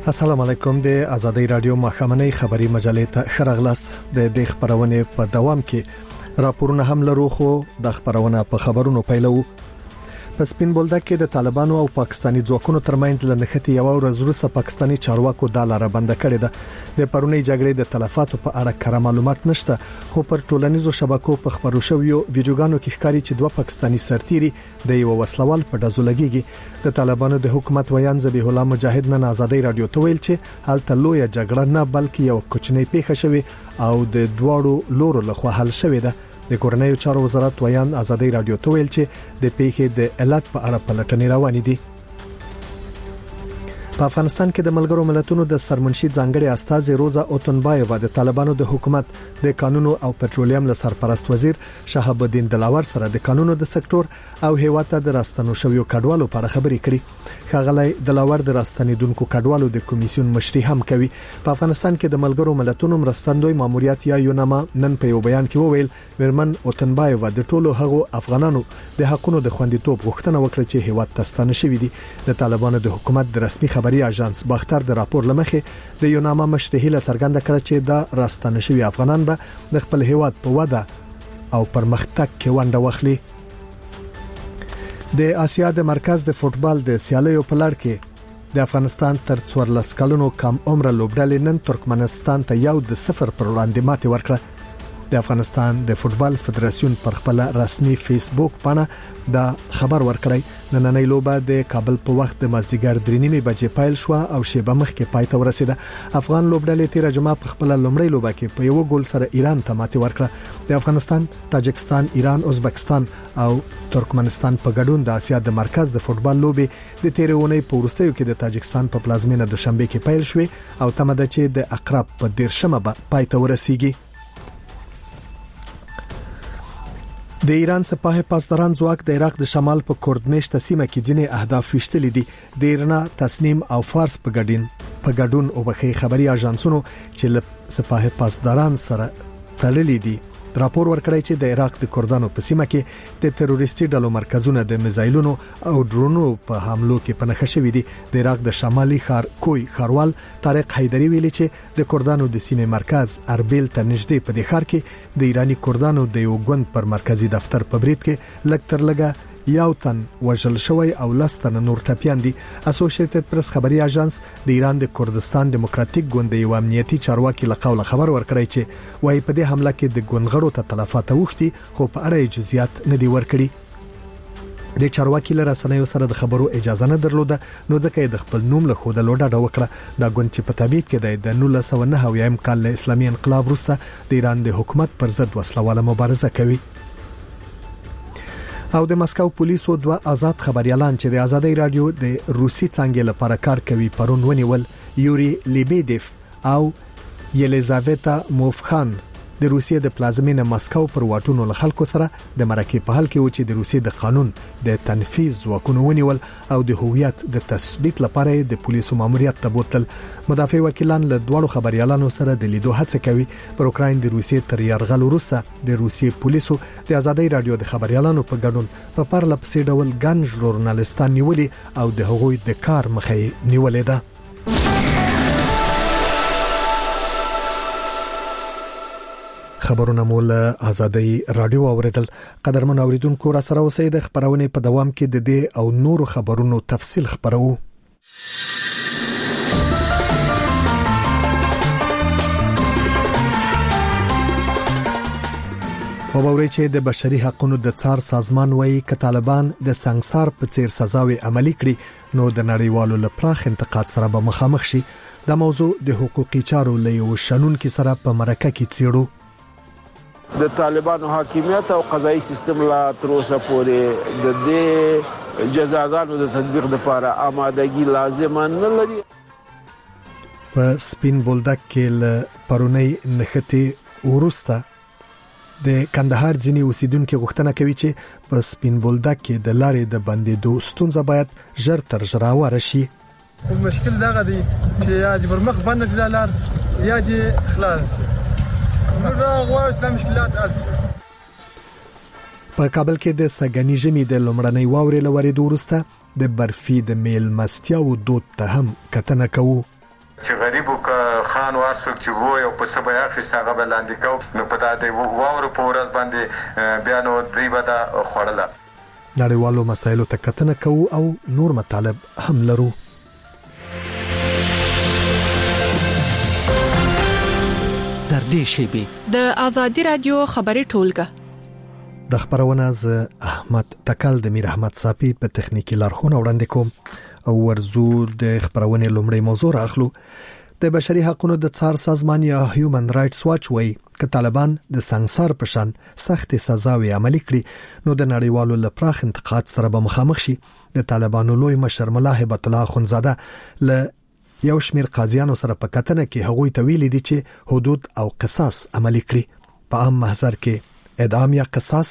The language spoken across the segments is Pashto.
السلام علیکم. د آزادۍ رادیو مخامنۍ خبری مجلې ته خبرغلاست. د خبرونه په دوام کې راپورونه هم لرو، خو د خبرونه په خبرونو پیلو. په سپین بولدک کې د طالبانو او پاکستاني ځواکونو ترمنځ لنښتې یو ورځ وروسته پاکستاني چارواکو د لاره بند کړې ده. د پرونی جګړې د تلفاتو په اړه کره معلومات نشته، خو پر ټولنیزو شبکو په خبرو شویو ویډیوګانو کې ښکاري چې دوه پاکستاني سرتیري د یو وسلوال په ډزو لګيږي. د طالبانو د حکومت ویان ذبیح الله مجاهد نن آزادۍ رادیو ته ویل چې هلته لویه جګړه نه بلکې یو کوچنی پیښه شوه او د دواړو لورو لخوا حل شوه ده. د کورنیو چارو وزارت ویان آزادۍ رادیو ته ویل چې د پیښې د علت په اړه پلټنې روانې دي. په افغانستان کې د ملګرو ملتونو د سرمنشي ځانګړي استاذ روزا اوتنبایووا د طالبانو د حکومت د قانونو او پټرولیم له سرپرست وزیر شهاب الدین دلاور سره د قانونو د سکتور او هیواته د راستنو شویو کډوالو په اړه خبرې کړې. ښاغلی دلاور د راستنیدونکو کډوالو د کمیسیون مشري هم کوي. په افغانستان کې د ملګرو ملتونو مرستندوی ماموریت یا یوناما نن په یو بیان کې وویل ورمن اوتنبایووا د ټولو هغو افغانانو د حقونو د خوندیتوب غوښتنه وکړه چې هیواد ته ستانه شوي دي. د طالبانو د حکومت د رسمي خبري اژانس باختر د راپور لمخې د یوناما مشري له څرګنده کړه چې د راستنه شوي افغانان به د خپل هیواد په وده او پرمختګ کې ونډه واخلي. د آسیا د مرکز د فوتبال د سیالیو په لړ کې د افغانستان تر 14 کلونو کم عمر لوبډلې نن ترکمنستان ته 1-0 پر وړاندې ماتې ورکړه. د افغانستان د فوتبال فدراسیون پر خپل رسمي فیسبوک باندې دا خبر ورکړی. نننۍ لوبه د کابل په وخت د مازیګر 3:30 بجې پیل شو او شیبه مخکې پای ته ورسیده. افغان لوبډلې تیر جمعه په خپل لومړی لوبه کې په یو ګول سره ایران ته ماتې ورکړه. د افغانستان، تاجکستان، ایران، ازبکستان او ترکمنستان په ګډون د آسیا د مرکز د فوتبال لوبې د تیر اونۍ په وروستیو کې د تاجکستان په پلازمینه دوشنبه کې پیل شوې او تمه ده چې د اقرب په 13 به پای ته ورسیږي. د ایران سپاه پاسداران ځواک د عراق د شمال په کردمیشت سیمه کې ځینې اهداف وشتلې دي. د ایرنا، تسنیم او فارس په ګډون او بخي خبري اژانسونو چې سپاه پاسداران سره تړلې دي راپور ورکړی چې د عراق د کردانو په سیمه کې د تروریستي ډلو مرکزونه د میزایلونو او ډرونو په حملو کې پنهخه شوې دي. د عراق د شمالي ښار کوی خاروال طارق حیدری ویلي چې د کردانو د سیمې مرکز اربیل ته نږدې په دې ښار کې د ایرانی کردانو د یو ګوند پر مرکزی دفتر په برید کې لږ تر لږه یو تن وژل شوی او لستن نور ټپیان دي. اسوسییټډ پریس خبري اژانس د ایران د کردستان دیموکراتیک ګوند یو امنیتي چارواکي له قوله خبر ورکړی چې وايي په دې حمله کې د ګوندغړو ته تلفات اوښتي، خو په اړه جزئیات نه دی ورکړي. د چارواکي له رسنیو سره د خبرو اجازه نه درلوده، نو ځکه د خپل نوم له خوده لوډه وکړه. دا ګوند چې په تبعید کې د 1909 کال له اسلامي انقلاب وروسته د ایران د حکومت پر ضد وسلواله مبارزه کوي. او د مسکو پولیسو دوه آزاد خبريالان چې د آزادۍ رادیو د روسي څنګه لپاره کار کوي پرون ونیول. یوري لیبیدف او یلیزاویتا موفخان د روسیې د پلازمینه مسکو پر واټونو له خلکو سره د مرکې په حل کې و چې د روسیې د قانون د تنفيذ ځواکونو ونیول او د هویت د تثبیت لپاره د پولیسو ماموریت ته بوتل. مدافع وکیلان له دوه خبريالانو سره د لیدو هڅه کوي. پر اوکراین د روسیې تر یرغل وروسته د روسیې پولیسو د آزادۍ رادیو د خبريالانو په ګډون په پرله پسې ډول ګڼ ژورنالستان نیولي او د هغوی د کار مخې نیولې ده. خبرونه مول آزادۍ رادیو اوریدل. قدرمن اوریدونکو را سره اوسئ. د خبرونه په دوام کې د دې او نورو خبرونو تفصیل خبرو. وبوري چې د بشري حقوقو د څار سازمان وایي ک طالبان د سنگسار په څیر سزاوي عملي کړي نو د نړیوالو لپاره انتقاد سره به مخامخ شي. د موضوع د حقوقي چارو له شنن کې سره په مرکه کې چیرو. د طالبانو حاکمیت او قضایي سیستم لا تر اوسه پورې د دې جزاګانو د تطبیق لپاره آمادګي لازم نه لري. په سپین بولدک کې ل پرونی نښتې ورسته د کندهار ځینی اوسیدونکو غوښتنه کوي چې په سپین بولدک کې د لارې د بندیدو ستونزه باید ژر تر ژره ورشي. مشکل دغه دی چې یا جبر مخ بند شي لار یا دې خلاص په کابل کې د سګنی ژمي د لومړنۍ واورې لوري دورسته د برفي د میل مستیا او دود ته هم کتنه کوو. غریبو خان وارسوک چې وو یو په سبا اخیسته هغه بلاندې کو نو په دې واورو په ورځ باندې بیا نو دی ودا خوړله. نړیوالو مسایلو ته کتنه کوو او نور مطالب هم لرو. در دې شیبه د ازادي رادیو خبري ټولګه د خبرونه ز احمد تکل د میر احمد صافي په تخنیکی لارښوونه وړاندې کوم او ورزو د خبرونه لومړی موضوع راخلو. د بشري حقوقو د څار سازمان یا هیومن رائټس واچ وایي ک طالبان د سنگسار په شان سخت سزاوي عملي کړي نو د نړیوالو لپاره انتقاد سره به مخامخ شي. د طالبانو لوی مشر ملا هبت الله اخونزاده له یو شمیر قاضیانو سره په کتنه کې هغوی ته ویلي دي چې حدود او قصاص عملي کړي. په عام محضر کې اعدام یا قصاص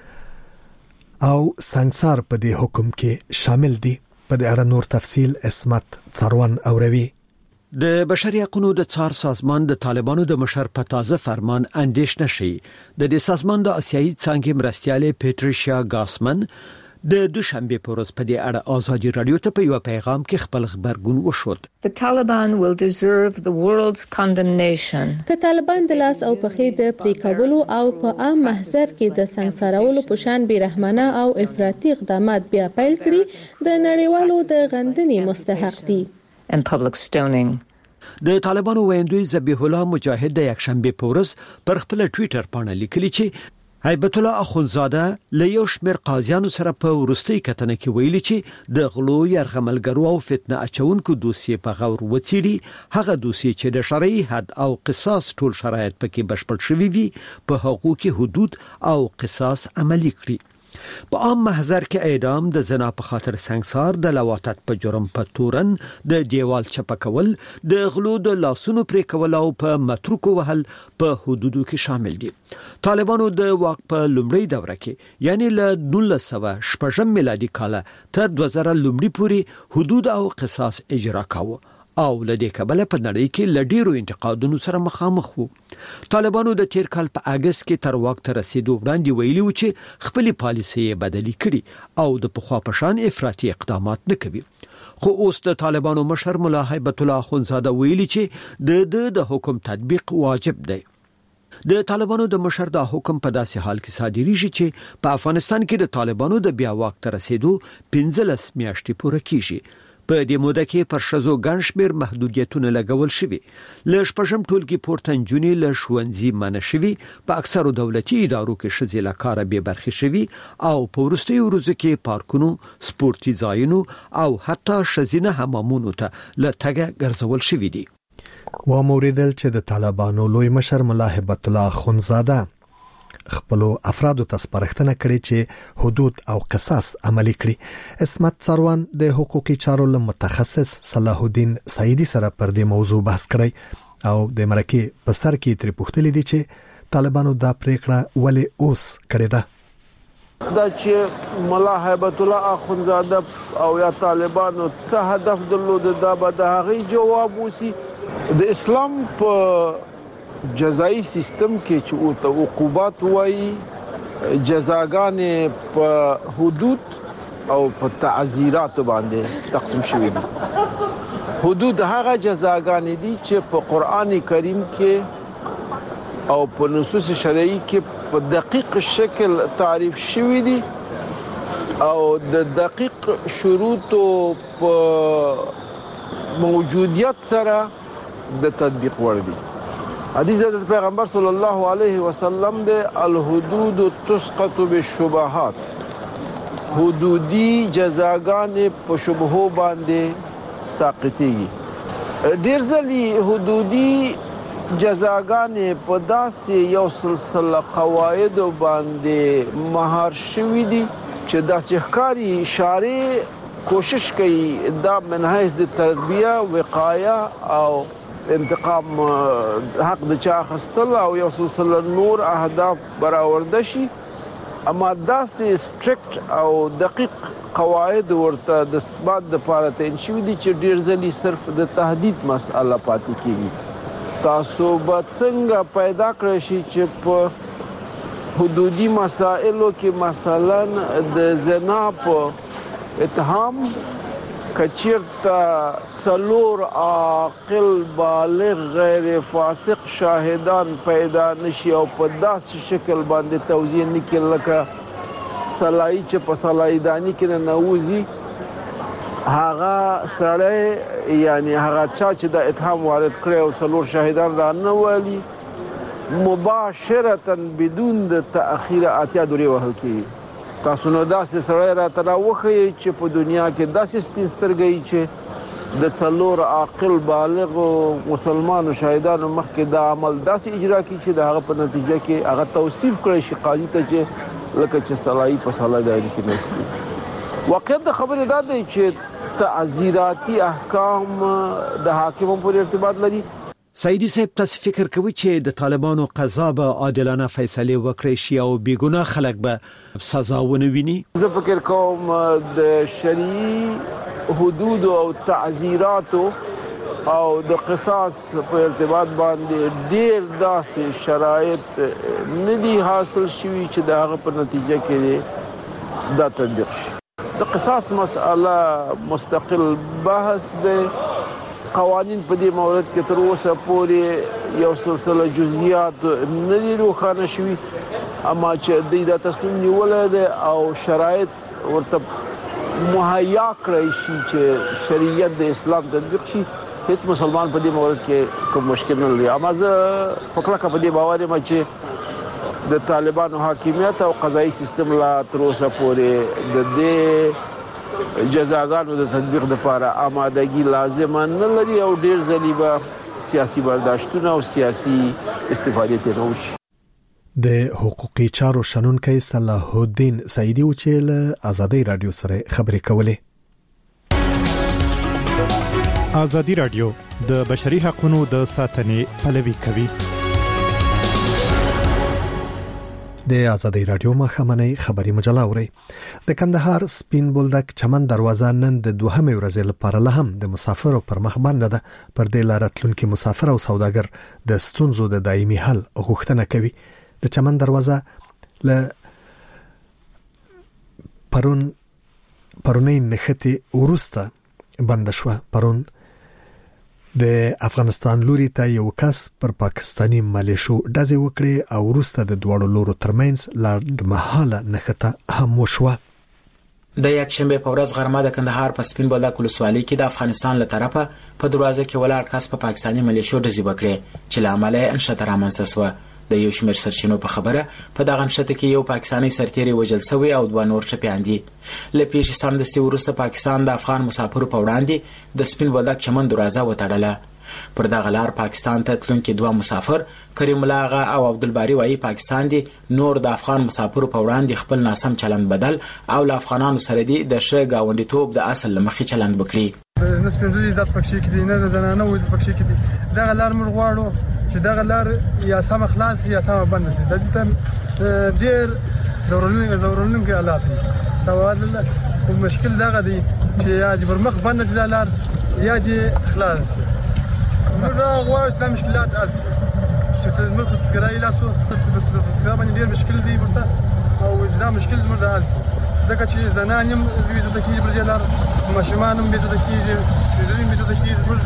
او سنگسار په دې حکم کې شامل دي. په دې اړه نور تفصیل اسمت څاروان اوروي. د بشري حقوقو د څار سازمان د طالبانو د مشر په تازه فرمان اندیشنه شي. د دې سازمان د آسیایي څانګې مرستیاله پیټریشیا ګاسمن د دوشنبه په ورځ په دې اړه ازادي رادیو ته په یو پیغام کې خپل خبرګون وشود. The Taliban will deserve the world's condemnation. که طالبان د لاس او پخې د پریکولو او په عام محضر کې د سنگسارولو په شان بیرحمانه او افراطي اقدامات بیا پیل کړي د نړیوالو د غندنې مستحق دي. And public stoning. د طالبانو ویندوی ذبیح الله مجاهد د یکشنبه په ورځ پر خپل ټوئیټر باندې لیکلی چې هیبت الله اخونزاده له یو شمېر قاضیانو سره په ورستۍ کتنه کې ویلي چې د غلو یرغملګرو او فتنه اچونکو دوسیې په غور وڅېړي. هغه دوسیې چې د شرعي حد او قصاص ټول شرایط پکې بشپړ شوي وي په هغو کې حدود او قصاص عملي کړي. په عام محضر کې اعدام د زنا په خاطر سنگسار د لواطت په جرم په تورن د دیوال چپکول د غلو د لاسونو پرې کول او په متروکو وهل په حدودو کې شامل دي. طالبانو د واک په لومړی دوره کې یعنی له 1906 میلادي کال تر 2000 لومړی پورې حدود او قصاص اجرا کاوه او لدې کبله په نړۍ کې لډیرو انتقادونو سره مخامخ وو. طالبانو د تیر کال په اگست کې تر واک ته رسیدو وړاندې ویلي و چې خپل پالیسي بدلی کړي او د پخوا په شان افراطي اقدامات نه کوي. خو اوس د طالبانو مشر ملا هیبت الله اخونزاده ویلي چې د حکم تطبیق واجب دی. د طالبانو د مشر دا حکم په داسې حال کې صادریږي چې په افغانستان کې د طالبانو د بیا واک ته رسیدو 15 میاشتې پوره کیږي. په دې موده کې پر شزو ګڼشمیر محدودیتونه لګول شوي. له شپږم ټولګي پورته نجونې له ښوونځي منع شوي. په اکثرو دولتي ادارو کې ښځې له کاره بې برخې شوي او په وروستیو ورځو کې پارکونو، سپورتي ځایونو او حتی ښځینه حمامونو ته له تګه ګرځول شوي دي. وموریدل چې د طالبانو لوی مشر ملا هبت الله اخونزاده خپل افرادو ته سپارښتنه کړې چې حدود او قصاص عملي کړي. اسمت څاروان د حقوقي چارو له متخصص صلاح الدین سعیدی سره پر دې موضوع بحث کړی او د مرکه په سر کې تر پوښتنه دي چې طالبانو دا پریکړه ولې اوس کړې ده. دا چې ملا هیبت الله اخونزاده او یا طالبانو څه هدف درلود دا به د هغې جواب وسی. د اسلام په جزایی سیستم کې چې او ته عقوبات وایي جزاګانې په حدود او په تعزیرات باندې تقسیم شوي دي. حدود هغه جزاګانې دي چې په قران کریم کې او په نصوص شرعي کې په دقیق شکل تعریف شوي دي او د دقیق شروط په موجودیت سره د تطبیق وړ دي. حدیث د پیغمبر صلی الله علیه وسلم د الحدود تسقط بالشبهات. حدودی جزاګانې په شبهو باندې ساقطيږي. ډیر ځلې حدودی جزاګانې په داسې یو سلسله قواعد باندې مهار شوي دي چې داسې ښکاري شارع کوشش کوي دا منهج د تربیه، وقایه او انتقام حق د چا اخیستل او یو سلسله نور اهداف برآورده شي. اما داسې سټریکټ او دقیق قواعد ورته د ثبات لپاره تعین شوي دي چې ډېر ځلې صرف د تهدید مسأله پاتې کېږي. تاسو به څنګه پیدا کړئ شي چې په حدودي مسائلو کې مثلا د زنا په اتهام کچیرته څلور عاقل بالغ غیر فاسق شاهدان پیدا نشي او په داسې شکل باندې توضیح نکړي لکه صلاحي چې په صلاحیدانی کې نه نوځي هغه سړی یعنی هغه چا چې د اتهام وارد کړی او څلور شاهدان را نه والي مباشرتا بدون د تأخیر اتیا دورې وهل کېږي. تاسو نو داسې سړی راته راوښیئ چې په دنیا کې داسې سپین سترګی چې د څلور عاقل بالغ مسلمانو شاهدانو مخکې دا عمل داسې اجرا کړي چې د هغه په نتیجه کې هغه توصیف کړی شي قاضي ته چې لکه چې صلاحي په صلاحیداري کې نه کړي. واقعیت د خبرې دا دی چې تعزیراتي احکام د حاکمو پورې ارتباط لري. سعیدی صاحب تاسو فکر کوئ چې د طالبانو قضا به عادلانه فیصله وکړي شي او بیګناه خلک به سزا ونه ویني؟ زه فکر کوم د شرعي حدود او تعزیرات او د قصاص په ارتباط باندې ډیر داسې شرایط ندي حاصل شوي چې د هغه په نتیجه کې دا تطبیق شي. د قصاص مسأله مستقل بحث دی. قوانین په دې مورد کې تر اوسه پورې یو سلسله جزئیات نه دي روښانه شوي، اما چې دوی دا تصمیم نیولی دی او شرایط ورته مهیا کړی شي چې شریعت د اسلام تطبیق شي، هیڅ مسلمان په دې مورد کې کوم مشکل نه لري. اما زه فکر کوم په دې باور یم چې د طالبانو حاکمیت او قضایي سیستم لا تر اوسه پورې د دې جزاګانو د تطبیق لپاره آمادګي لازم نه لري او ډیر ځلې به سیاسي برداشتونه او سیاسي استفادې ته راوشي. د حقوقي چارو شنونکي صلاح الدین سعیدی او چې له آزادۍ رادیو سره خبرې کولې. آزادۍ رادیو د بشري حقوقو د ساتنې پلوي کوي. د آزادۍ رادیو مخامنۍ خبري مجله اوري. د کندهار سپین بولدک چمن دروازه نن د دوهمې ورځې لپاره له هم د مسافرو پر مخ بند ده. پر دې لار تلونکي مسافر او سوداګر د ستونزو د دایمي حل غوښتنه کوي. د چمن دروازه له پرونی نخته ورسته بند شو. پرون د افغانستان لوري ته یو کس پر پاکستانی ملیشو دځې وکړي او وروسته د دوړو لورو ترمنځ لاند محاله نخته هم وشوه. د یکشنبه په ورځ غرمه د کندهار په سپین بولدک ولسوالۍ کې د افغانستان له طرفه په دروازه کې ولاړ کس په پاکستانی ملیشو دځې وکړي چې له عمله انشته رامنځته شوه. د یو شمېر سرچینو په خبره په دغه نشته کې یو پاکستانی سرتیری وژل شوی او دوه نور چپیان دي. له پیښې سمدستي وروسته پاکستان د افغان مسافرو په وړاندې د سپین بولدک چمن دروازه وتړله. پر دغه لار پاکستان ته تلونکي دوه مسافر کریم الله آغا او عبدالباری وایي پاکستان دي نور د افغان مسافرو په وړاندې خپل ناسم چلند بدل او له افغانانو سره دي د ښه ګاونډیتوب د اصل له مخې چلند وکړي. نه سپینځلي عزت پکې کې دي نه زنانه عزت پکې کې دي. دغه لار موږ غواړو چې دغه لار یا سم خلاص یا سم بند شي. د دې ډېر ضروري حالات دي. دا مشکل دغه دی چې یا جبر مخ بند شي د لار یا دې خلاص شي. موږ غواړو چې مشکلات حل شي. چې موږ په سکرای لاسو په سکرای باندې ډېر مشکل دی ورته او دا مشکل زموږ حل شي. ځکه چې زنانم عزت کېږي پر دې لار، ماشومان هم عزت کېږي، سپینځلي هم عزت کېږي. موږ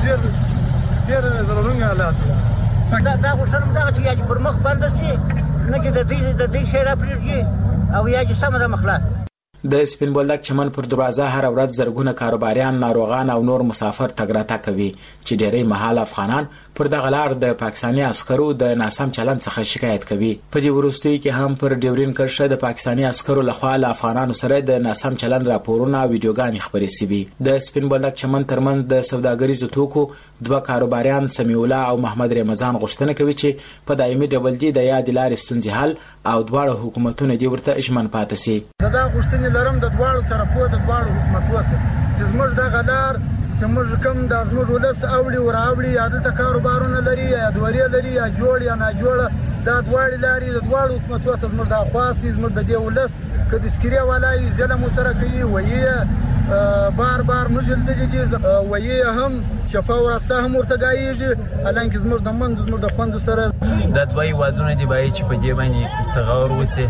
ډېر ضروري حالات دي. دا غوښتنه دا چې یا پر مخ بند شي نه چې د دې شهر پرېږي او یا چې سم د مخلاص. د سپین بولدک چمن پر دروازه هر ورځ زرګونه کاروباریان، ناروغان او نور مسافر تګ راتګ کوي چې ډېری مهال افغانان پر دغه لار د پاکستاني عسکرو د ناسم چلند څخه شکایت کوي. په دې وروستیو کې هم پر ډیورین کرښه د پاکستاني عسکرو لخوا له افغانانو سره د ناسم چلند راپورونه او ویډیوګانې خبرې شوي. د سپین بولدک چمن ترمنځ د سوداګریزو توکو دوه کاروباریان سمیع الله او محمد رمضان غوښتنه کوي چې په دایمي ډول دي د یاد لارې ستونزې حل او دواړه حکومتونه دې ورته ژمن پاتې شي. دا غوښتنې لرم د دواړو طرفو د دواړو حکومتونو چې زموږ دغه لار چې موږ کوم د زموږ ولس اوړي ور اوړي یا د کاروبارونه لري یا دوري لري یا جوړ یا نه جوړ دا دواړي لاري د دواړو حکومتونو سره زموږ د خواست زموږ د دې ولس کدي سکریا ولای ظلم سره کوي وایي بار بار مجل دي وایي هم شفا ورسته هم ورتګایږي الان کې زموږ د مند زموږ د خوند سره د دوی وادونه دی بای چې په دې باندې څغور وسی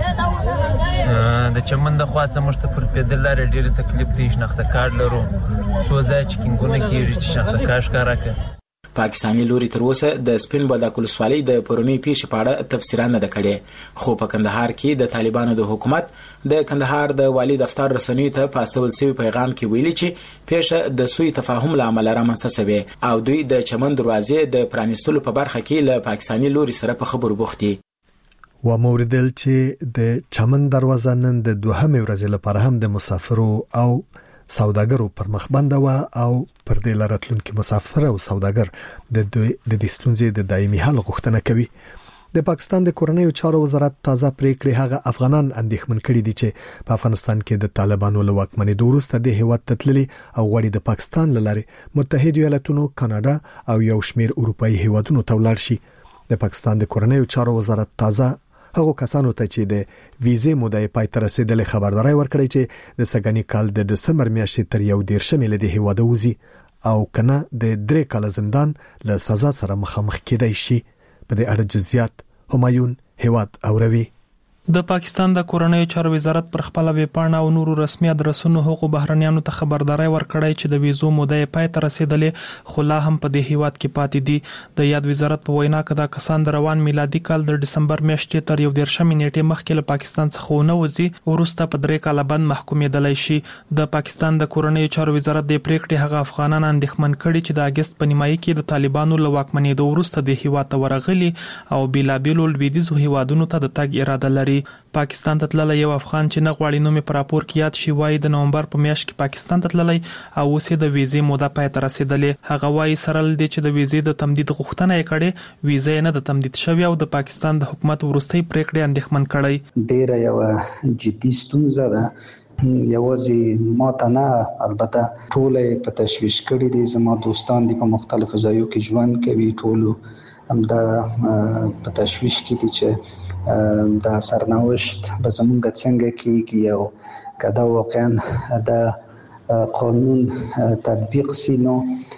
د چمن د خواصه مشته پر پیدل لري ډېر تکلیف دي شنخته کار لرو څو ځای چې کینګونه کیږي چې شنخته کاش کاراکه پاکستاني لوري تر اوسه د سپین بولدک ولسوالۍ د پرونی پیښې په اړه تفسیر نه کړي خو په کندهار کې د طالبانو د حکومت د کندهار د والی دفتر رسنیو ته پاستول سوي پیغام کې ویلي چې پیښه د سوء تفاهم لامل رامنځته شوه او دوی د چمن دروازې د پرانیستلو په برخه کې له پاکستاني لوري سره په خبرو بوختي و موردل چې د چمن دروازه نن د دوهمې ورځې لپاره هم د مسافرو او سوداګرو پر مخ بنده و او پر دې لارتلونکو مسافر او سوداګر د دې ستونزې د دایمي حل غوښتنه کوي د پاکستان د کورنیو چارو وزارت تازه پریکړه هغه افغانان اندېښمن کړي دي چې په افغانستان کې د طالبانو له واکمنۍ وروسته د هیواد تتللي او غوړي د پاکستان لاري متحده ایالاتونو کاناډا او یو شمېر اروپאי هیوادونو ته ولاړ شي د پاکستان د کورنیو چارو وزارت تازه هغه کسانو ته چې د ویزې مودې پای ته رسیدلې خبرداري ورکړي چې د سګنی کال د دسمبر میاشتې تر 1 له دې هیواد وځي او کنه د 3 کال زندان له سزا سره مخامخ کېدای شي په دې اړه جزئیات همایون هیواد اوروي د پاکستان د کورنیو چارو وزارت پر خپل ویب پاڼه او نورو رسمي ادرسونو حقوق بهرنیانو ته خبرداري ورکړی چې د ویزو مودې پای ته رسیدلې خو لا هم په دې هیواد کې پاتې دي د یاد وزارت په وینا کې دا کسان د روان میلادي کال د دسمبر میاشتې تر 1 نیټې مخکې له پاکستان څخه نه وځي ورسته په 3 کال بند محکومېدلای شي د پاکستان د کورنیو چارو وزارت د پریکړې هغه افغانان اندېښمن کړي چې د اگست په نیمایي کې د طالبانو له واکمنۍ وروسته د هیواد ته ورغلي او بلابل لویدیځو هیوادونو ته د تګ اراده لري پاکستان ته تللی یو افغان چې نه غواړي نو مې پر راپور کې یاد شي وایي د نومبر په میاشت کې پاکستان ته تللی او اوس د ویزې موده پای ته رسیدلې هغه وایي سره لدی چې د ویزې د تمدید غوښتنه یې کړې ویزې نه د تمدید شوی او د پاکستان د حکومت وروستۍ پریکړې اندېښمن کړي ډیره یو جدي ستونزه ده یوازې ماته نه البته ټول په تشویش کړي دي زما دوستان دي په مختلفو ځایو کې ژوند کوي ټول هم دا په تشویش کې دي چې دا سرنوشت به زمونږ څنګه کېږي او کدا واقعا دا قانون تطبیق سي نو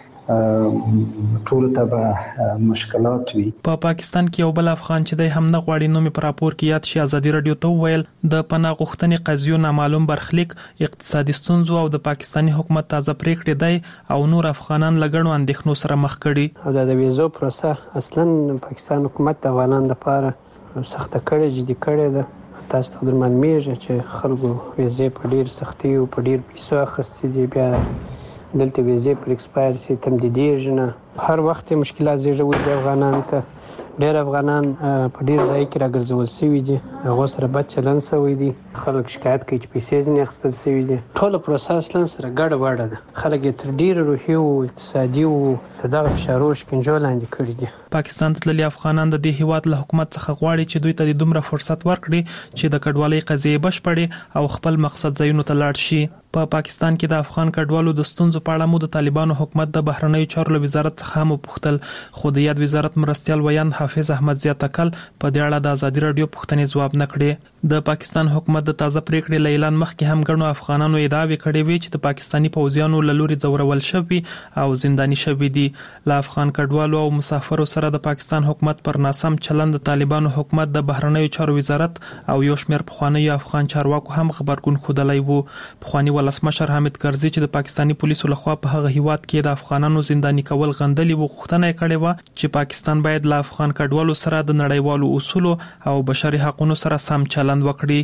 ټول ته مشکلات وي په پاکستان کې یو بل افغان چې د هم نه غواړي نو مې پر راپور کې یاد شي ازادي رادیو ته ویل د پناه غوښتنې قضیو نامعلوم برخلیک اقتصادي ستونزو او د پاکستاني حکومت تازه پریکړې دی او نور افغانان لګړو اندېښنو سره مخ کړي او د ویزو پروسه اصلا پاکستان حکومت د افغانانو لپاره سخته کړې جدي کړې ده تاسو ته معلومیږي چې خلکو ویزې په ډیر سختي او په ډیر پیسو اخیستې دي بیا دلته ویزې پر ایکسپایر سي تمدیدیږي نه هر وخت مشکلات زیږوي د افغانانو ته ډېر افغانان په ډیر ځای کې راګرځول شوي دي هغه سره بد چلند شوی دي خلک شکایت کوي چې پیسې ځنې اخیستل شوي دي ټول پروسس لن سره ګډه وډه ده خلک تر ډیر روحي او اقتصادي او دغه فشارو شکنجو لاندې کړي دي پاکستان ته تللي افغانان د دې هیواد له حکومت څخه غواړي چې دوی ته د دومره فرصت ورکړي چې د کډوالۍ قضیې بشپړي او خپل مقصد ځایونو ته لاړ شي په پاکستان کې د افغان کډوالو د ستونزو په اړه مو د طالبانو حکومت د بهرنیو چارو وزارت څخه هم پوښتل خو د یاد وزارت مرستيال ویان حافظ احمد ضیا تکل په دې اړه د ازادي رادیو پوښتنې ځواب نه کړي د پاکستان حکومت د تازه پریکړې له اعلان مخکې هم ګڼو افغانانو ادعا وکړې وي چې د پاکستاني پوځیانو له لوري ځورول شوي او زنداني شوي دي له افغان کډوالو او مسافرو سره د پاکستان حکومت پر ناسم چلند د طالبانو حکومت د بهرنیو چارو وزارت او یو شمېر پخوانیو افغان چارواکو هم خبرګون ښودلی وو پخواني ولسمشر حامد کرزي چې د پاکستاني پولیسو لخوا په هغه هیواد کې د افغانانو زنداني کول غندلي وو غوښتنه یې کړې وه چې پاکستان باید له افغان کډوالو سره د نړیوالو اصولو او بشري حقوقو سره سم چلند وکړي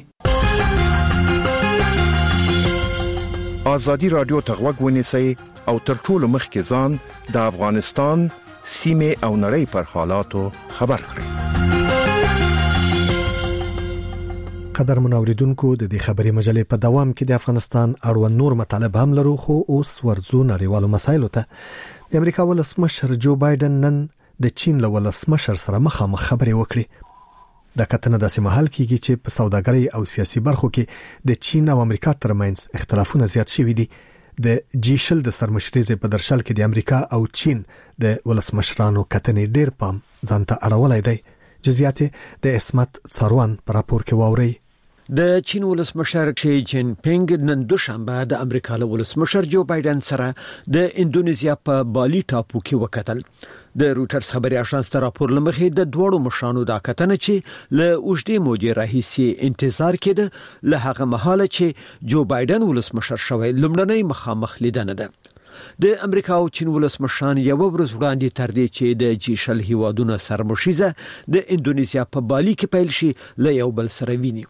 ازادي رادیو ته غوږ ونیسئ او تر ټولو مخکې ځان د افغانستان سیمه او نړۍ پر حالاتو خبر کړئ قدر منوریدونکو د دې خبري مجلې په دوام کې د افغانستان اړوند نور مطالب هم لرو خو اوس ورځو نړیوالو مسایلو ته د امریکا ولسمشر جو بایدن نن د چین له ولسمشر سره مخامخ خبرې وکړي د کتنه داسې محل کېږي چې په سوداګرۍ او سیاسي برخو کې د چین او امریکا ترمنځ اختلافونه زیات شوي دي د G20 د سرمشرۍ په درشل کې د امریکا او چین د ولسمشرانو کتنې ډېر پام ځانته اړولای دی جزئیات د اسمت څاروان پر راپور کې واوري. د چین ولسمشر شي جین پینګ نن دوشنبه د امریکا له ولسمشر جو بایدن سره د اندونیزیا په بالی ټاپو کې وکتل. د روټرز خبري اژانس ته راپور لمخې د دوړو مشانو دا کتنه چې له اوږدې مودې راهیسې انتظار کېده له هغه مهاله چې جو بایدن ولسمشر شوی لومړنۍ مخامخ لیدنه ده. د امریکا او چین ولسمشران یو ورځ وړاندې تر دې چې د جی 20 هیوادونو سرمشیزه د اندونیزیا په بالی کې پیل شي له یو بل سره ویني.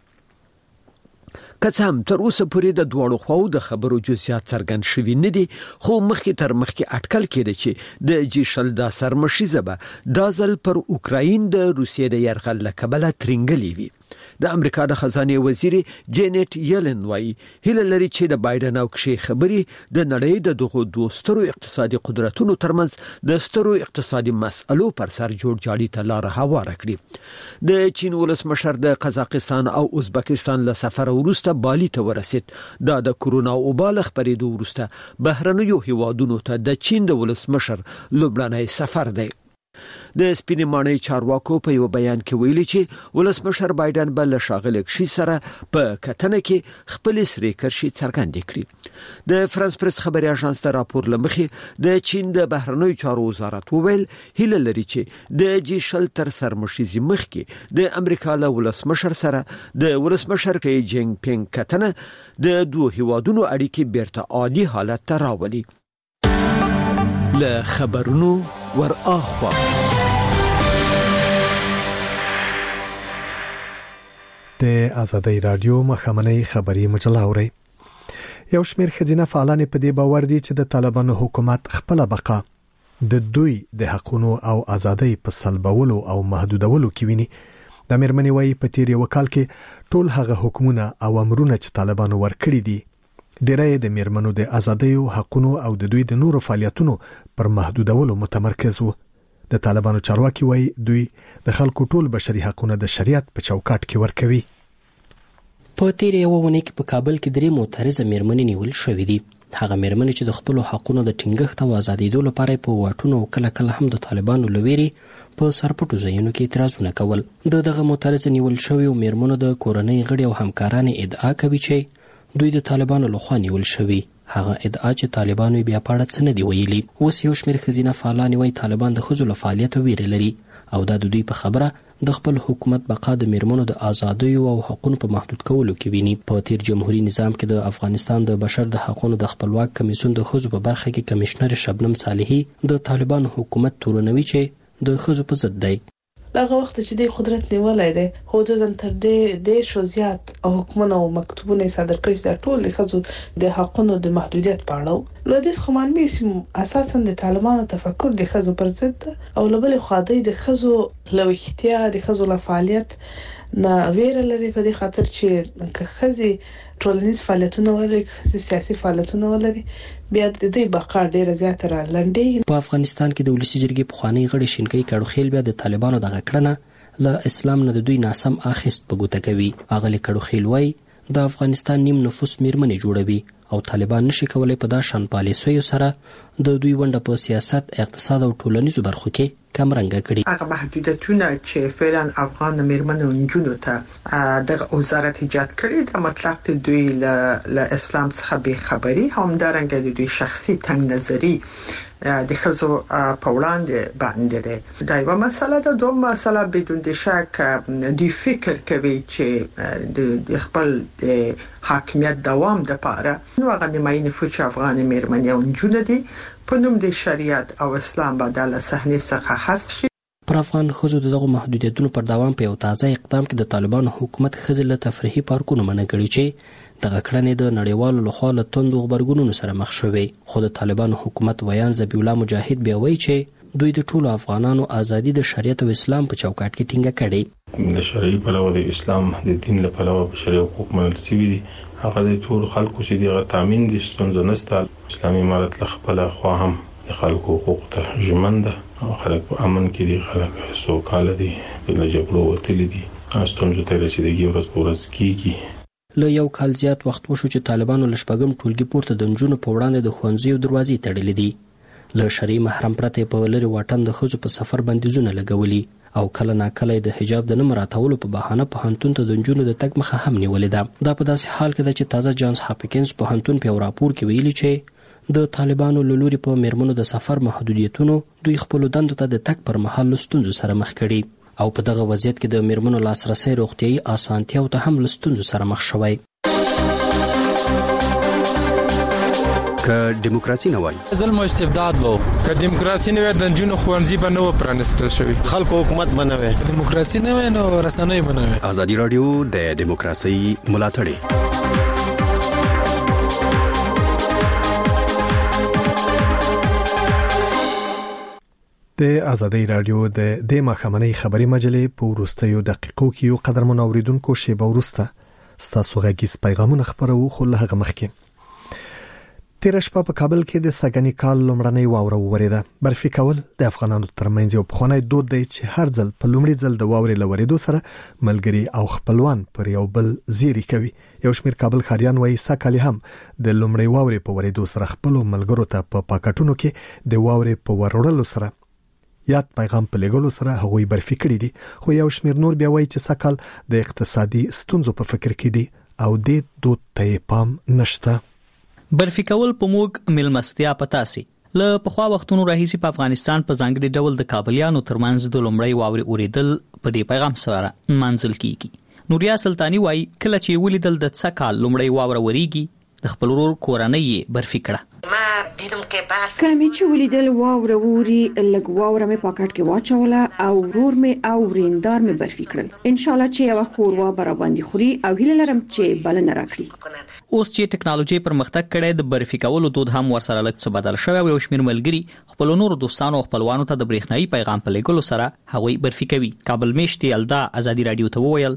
کڅم تر اوسه پورې د دوړو خواو د خبرو جزئیات څرګند شوي نه دي، خو مخکې اټکل کېده چې د جی 20 د سرمشیزه به دا ځل پر اوکراین د روسیې د یرغل له کبله ترنګلې وي. د امریکا د خزانه وزیر جینیټ یلن وايي هیله لري چې د بایدن او کشي خبري د نړۍ د دغو دوه سترو اقتصادي قدرتونو ترمنځ د سترو اقتصادي مسئلو پر سر جوړ جاړي ته لار هواره کړي. د چین ولسمشر د قزاقستان او ازبکستان له سفر وروسته بالی ته ورسید. دا د کورونا وبال خبرېدو وروسته بهرنیو هیوادونو ته د چین د ولسمشر لومړنی سفر دی. د سپینې ماڼۍ چارواکو په یو بیان کې ویلي چې ولسمشر بایدن به له ښاغلي کشي سره په کتنه کې خپل سری کرشي څرګندې کړي. د فرانس پریس خبري اژانس ته راپور لمخې د چین د بهرنیو چارو وزارت وویل هیله لري چې د جی 20 تر سرمشیزي مخکې د امریکا له ولسمشر سره د ولسمشر شي جین پینګ کتنه د دوه هیوادونو اړیکې بیرته عادي حالت ته راولي. له خبرونو ور اخوا د آزادۍ رادیو مخامنۍ خبري مجله اوري. یو شمېر خزینه فعالان په دې باور دي چې د طالبانو حکومت خپل بقا د دوی د حقونو او ازادۍ په سلبولو او محدودولو کې ویني. د مېرمنې وايي په تیر یو کال کې ټول هغه حکومتونه او امرونه چې طالبانو ورکړي دي ډېری د مېرمنو د ازادۍ او حقونو او د دوی د نورو فعالیتونو پر محدودولو متمرکز وو. د طالبانو چارواکي وايي دوی د خلکو ټول بشري حقوقو د شریعت په چوکاټ کې ورکوي. په تیر یو ونه کې په کابل کې درې معترضه مېرمنې نیول شوې دي. هغه مېرمنې چې د خپل حقوقو د ټینګښت او ازادېدو لپاره په واټونو کله کله هم د طالبانو لويري په سرپټو ځایونو کې اعتراضونه کول. دغه معترضه نیول شوې مېرمنو د کورنۍ غړي او همکاران ادعا کوي چې دوی د طالبانو لخوا نیول شوي. هغه ادعا چې طالبانو بیا پاړه څه نه دی ویلي. اوس یو شمېر خزینه فعالان وايي طالبان د ښځو له فعالیته ویره لري او دا د دوی په خبره د خپل حکومت بقا د مېرمنو د ازادۍ او حقوقو په محدود کولو کې ویني. په تیر جمهوریت نظام کې د افغانستان د بشر د حقوقو د خپلواک کمیسیون د ښځو په برخه کې کمشنر شبنم صالحي د طالبانو حکومت تورنوي چې د ښځو په ضد دی. هغه وخت چې د قدرت نیولای دی خو د ځن تر دې شو زیات او حکومت او مکتوبونه صادر کړي چې ټول د خځو د حقوقو د محدودیت په اړه نو د خمان میسم اساسا د طالبانو تفکر د خځو پر ضد او لبل خاطی د خځو لوختیا د خځو له فعالیت نه ویره لري په دې خاطر چې خځې ټولنیز فعالیتونه ولري سیاسي فعالیتونه ولري بیا د دې بقا ډیره زیاتره لنډي. په افغانستان کې د ولسی جرګې پخوانی غړي شینکۍ کډوخیل بیا د طالبانو دغه کړنه له اسلام نه د دوی ناسم اخیست په ګوته کوي. اغلی کډوخیل وای د افغانستان نیم نفوس مېرمنې جوړوي او طالبان نشي کولای په دا شان پالیسیو سره د دوی ونډه په سیاست، اقتصاد او ټولنیزو برخو کې کمرنګ کړي. هغه محدودیتونه چې فعلا افغان مېرمنو نجونو ته د وزارت ایجاد کړي د مطلب ته دوی له اسلام څخه به خبري هم دارنګ د دوی شخصي تنگ نظری د خزو په وړاندې باندې ده. دا یو مسله ده. دوه مسله بدون د شک د فکر کوي چې د خپل حاکمیت دوام د پاره نو هغه د ماین فوچ افغان مېرمنې او نجونه دي په نوم د شریعت او اسلام بدله صحنه څخه حذف شي. پر افغان خزو دغه محدودیتونو پر دوام په یو تازه اقدام کې د طالبانو حکومت خزل تفریحي پارکونو منع کړی چې دغه کړنې د نړیوالو لخوا له توندو خبرګونونو سره مخ شوې. خو د طالبانو حکومت ویان ذبیح الله مجاهد بیا وایي چې دوی د ټولو افغانانو ازادي د شریعت او اسلام په چوکاټ کې ټینګه کړې. د شرعي پلوه د اسلام د دین له پلوه بشري حقوق منل شوي دي. هغه د ټول خلکو چې دغه تامین دي ستونزه نشته. اسلامي امارت له خپل خوا هم د خلکو حقوق ته ژمن ده او خلک په امن کې دي، خلک سوکاله دي، د جګړو وتلي دي. ستونزو ته رسیدګي ورځ په ورځ کیږي. له یو کال زیات وخت وشو چې طالبانو له شپږم ټولګي پورته د نجونو په وړاندې د ښوونځیو دروازې تړلې دي. له شرعي محرم پرته په لري واټن د ښځو په سفر بندیزونه لګولي او کله ناکله د حجاب د نه مراعاتولو په بهانه پوهنتون ته د نجونو د تګ مخه هم نیولې ده. دا په داسې حال کې ده چې تازه جانز هاپکینز پوهنتون په یو راپور کې ویلي چې د طالبانو له لوري په میرمنو د سفر محدودیتونو دوی خپلو دندو ته د تګ پر مهال له ستونزو سره مخ کړي او په دغه وضعیت کې د میرمنو لاسرسی روغتیایي اسانتیاو ته هم له ستونزو سره مخ شوی. که دیموکراسي نه وای ظلم او استبداد وو، که دیموکراسي نه وای د جنونو خوانزي به نه و پرانستل شوی، خلکو حکومت به نه وای، دیموکراسي نه وای نو رسنۍ به نه وای. ازادي رادیو د دیموکراسي ملاتړ د ازادي رادیو د مخامنۍ خبري مجلې په وروستیو دقیقو کې یو قدر منوریدونکو شیبه ورسته ستاسو غږیز پیغامونه خبرو خو له هغه مخکې تیر شپه په کابل کې د سګنی کال لومړنۍ واوره وریده. برفي کول د افغانانو ترمنځ یو پخوانی دود دی چې هر ځل په لومړي ځل د واورې لوریدو سره ملګری او خپلوان پر یو بل زیری کوي. یو شمیر کابل خاریان وایي سکه‌لی هم د لومړي واورې په وریدو سره خپل ملګرو ته په پاکټونو کې د واورې په وروړلو سره یاد پیغام په لګولو سره هغوی برفي کړی دي. خو یو شمیر نور بیا وایي چې سکه‌ل د اقتصادي ستونزو په فکر کې دي او د دود ته پام نشته. برفي کول په موږ ملمستیا پتاسي له پخوا وختونو راهیسي په افغانستان په ځانګړي ډول د کابلیانو ترمنځ د لومړی واورې اوریدل په دې پیغام سره منځل کیږي. نوریا سلطانی وایي کله چې ولیدل د څکال لومړی واوره وریږي د خپل ورور کورنۍ برفي کړه. کله مې چې ولیدل واوره ووري لږ واوره مې پاکټ کې واچوله او ورور مې او ریندار مې برفي کړل. ان شاء الله چې یو خوروا براباندې خوري او هیله لرم چې بلنه راکړي. اوس چې ټکنالوژي پرمختګ کړي د برفي کولو دود هم ورسره لږ څه بدل شوی او شمیر ملګری خپل نور دوستانو او خپلوانو ته د برېښنايي پیغام په لګولو سره هغوی برفي کوي. کابل میشتي الدا ازادي رادیو ته وویل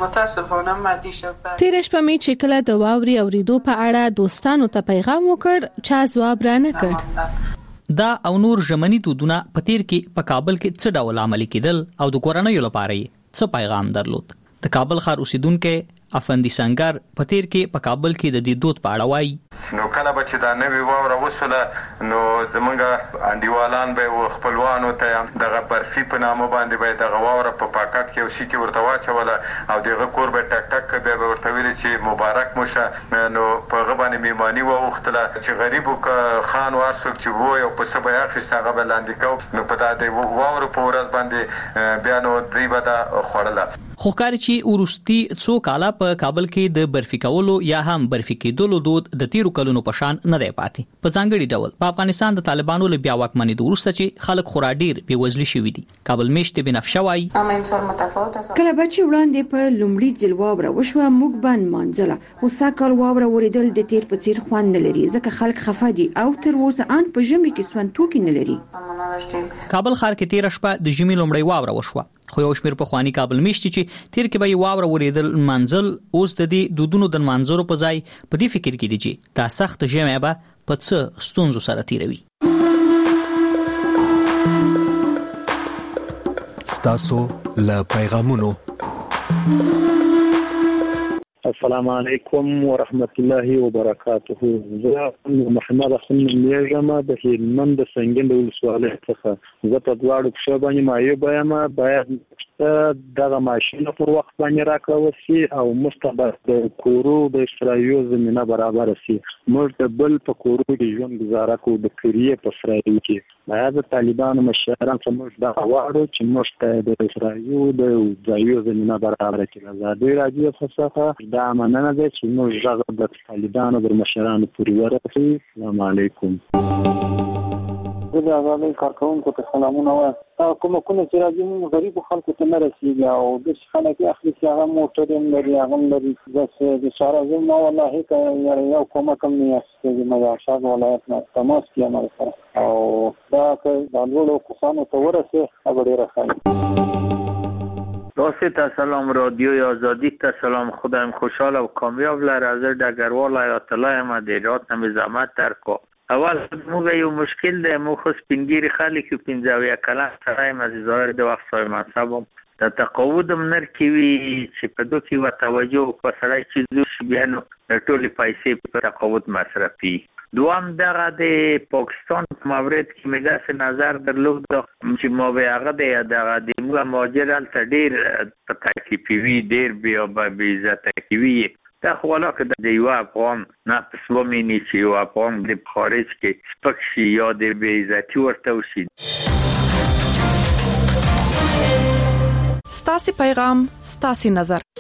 تیر شپه مې چې کله د واوري اوریدو په اړه دوستانو ته پیغام وکړ چا ځواب را نه کړ. دا او نور ژمنی دودونه په تیر کې په کابل کې څه ډول عملي کېدل او د کورنۍ لپاره څه پیغام درلود. د کابل ښار اوسیدونکو افندی سنگر په تیر کې په کابل کې د دې دود په اړه وایي نو کله به چې دا نوی واوره وسوله نو زمونږ انډیوالان به خپلوانو ته دغه برفي په نامه باندې به دغه واوره په پاکټ کې او شي کې ورته واچوله او دغه کور به ټک ټک به ورته ویل چې مبارک مشه. نو په هغه باندې میمانی وغوښتله چې غریب خان وارسوک چې وو او په سبا اخیسته هغه به لاندې کو نو په دې واوره په ورځ باندې بیا نو دی به دا خوړله. خو کار چې ورستي څو کاله په کابل کې د برفي کولو یا هم برفي کېدلو دود د تیرو کلونو په شان نه دی پاتې. په ځانګړي ډول په افغانستان د طالبانو له بیا واکمنۍ وروسته چې خلک خورا ډیر بېوزلي شوي دي. کابل میشتي بنفشه وایي کله به چې وړاندې په لومړي ځل واوره وشوه موږ باندې مانځله خو سکه‌ل واوره وریدل د تیر په څیر خوند نه لري ځکه خلک خفه دي او تر اوسه ان په ژمي کې سوند توکي نه لري. کابل ښار کې تیر شپه د ژمي لومړی واوره وشوه خو یو شمیر په خواني کابل میشتي چې تیر کې به واوره وریدل منځل اوس د دې دودونو د منځرو په ځای په دې فکر کې دي چې دا سخت ژمي به په څه ستونزو سره تیروي. ستاسو له پیغامونو السلام علیکم ورحمت الله وبرکاته. زه محمد اخن میرجم د هلمند د سنگین د ولسوالۍ څخه. زه په دواړو پښو باندې مایو باید دغه ماشین پر وخت باندې راکړل شي او مستبد د کورو د اشترايو زمينه برابر شي. موږ د بل په کورو کې ژوند گزاره کوو د کریه په اسرائیل کې. باید طالبانو مشران څنګه دا غواړي چې موږ ته د اسرائیل د ځایو زمينه برابر کړي. ازادي راډیو څخه دا مننه ده چې موږ ژغه د طالبانو د مشرانو پورې ورسوي. السلام علیکم. زه د ازادۍ کارکوونکو ته سلامونه وایم. کومه چې راځي موږ غریبو خلکو ته نه رسېږي او داسې خلک اخلي چې هغه موټر هم لري هغه هم لري. بس د چارهزم ما والله که یو کومک هم نه اخیستې د مزارشاد ولایت نه تماس کې عمل سره او دا که د لوړو کسانو ته ورسې هغه ډېره ښه راستی تا سلام رادیوی آزادی تا سلام خدایم خوشحال و کامیاب لر از دگروال آیات الله ما دیرات نمی زحمت ترکو. اول موږ یو مشکل ده مو خو سپینګری خلک 15 کلن سره مزه ظاهر د وخت های منصب د تقاعد منر کې وی چې په دوه کې توجه په سړی چې زو بیا نو ټولې پیسې په تقاعد مصرفي. دوام دغه د پاکستان په مورد کې مې داسې نظر درلود چې ما به هغه دغه د مهاجر ته ډیر په تکلیف وي، ډیر بیا عزت کوي. دا خو ولاکه د یو افغان نه پسو مینی چې یو افغان د خارج کې سپک شي یا د بې عزتي ورته وشي. ستاسو پیغام ستاسو نظر.